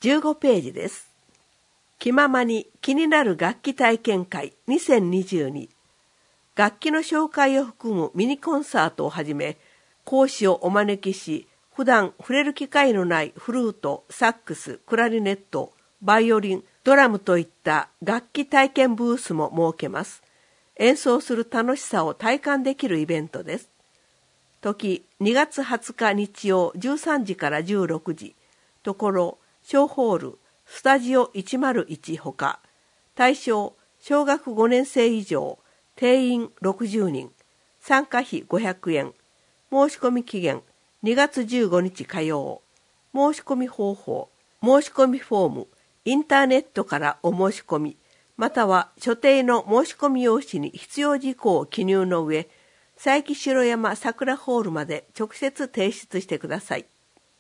15ページです。気ままに気になる楽器体験会2022。楽器の紹介を含むミニコンサートをはじめ、講師をお招きし、普段触れる機会のないフルート、サックス、クラリネット、バイオリン、ドラムといった楽器体験ブースも設けます。演奏する楽しさを体感できるイベントです。時2月20日日曜13時から16時。ところ、小ホール、スタジオ101ほか。対象、小学5年生以上、定員60人。参加費500円。申し込み期限、2月15日火曜。申し込み方法、申し込みフォーム、インターネットからお申し込み、または所定の申し込み用紙に必要事項を記入の上、佐伯城山桜ホールまで直接提出してください。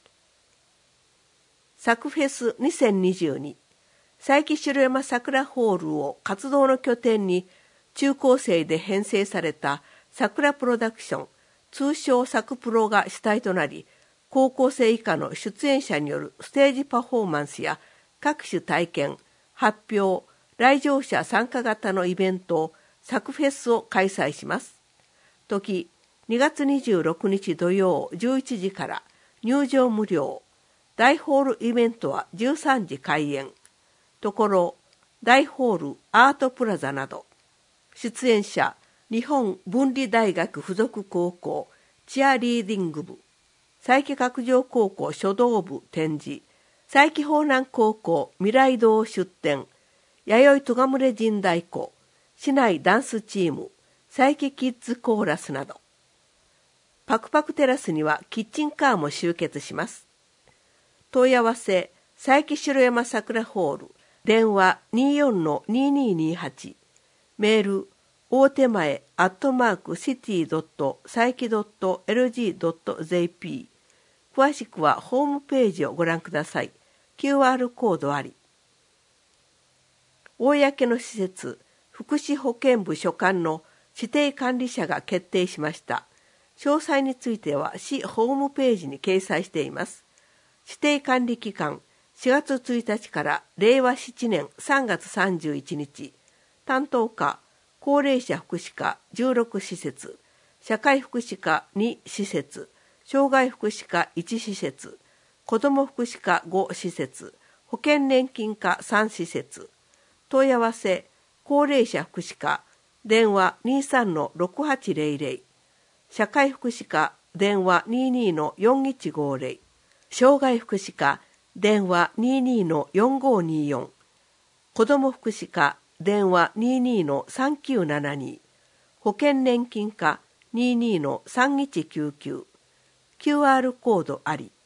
サクフェス2022。佐伯城山桜ホールを活動の拠点に中高生で編成された桜プロダクション、通称サクプロが主体となり、高校生以下の出演者によるステージパフォーマンスや各種体験、発表、来場者参加型のイベント、サクフェスを開催します。時、2月26日土曜11時から入場無料。大ホールイベントは13時開演。ところ、大ホールアートプラザなど。出演者、日本文理大学附属高校チアリーディング部、佐伯角上高校書道部展示、佐伯法南高校未来堂出展、弥生戸賀牟神太鼓、市内ダンスチーム、佐伯キッズコーラスなど。パクパクテラスにはキッチンカーも集結します。問い合わせ、佐伯城山桜ホール、電話 24-2228、メール、大手前@city.saiki.lg.jp。詳しくはホームページをご覧ください。QR コードあり。公の施設、福祉保健部所管の指定管理者が決定しました。詳細については市ホームページに掲載しています。指定管理期間、4月1日から令和7年3月31日。担当課、高齢者福祉課16施設、社会福祉課2施設、障害福祉課1施設、子ども福祉課5施設、保険年金課3施設。問い合わせ、高齢者福祉課、電話 23-6800、社会福祉課、電話 22-4150、障害福祉課、電話 22-4524、子ども福祉課、電話 22-3972、保険年金課 22-3199、QR コードあり。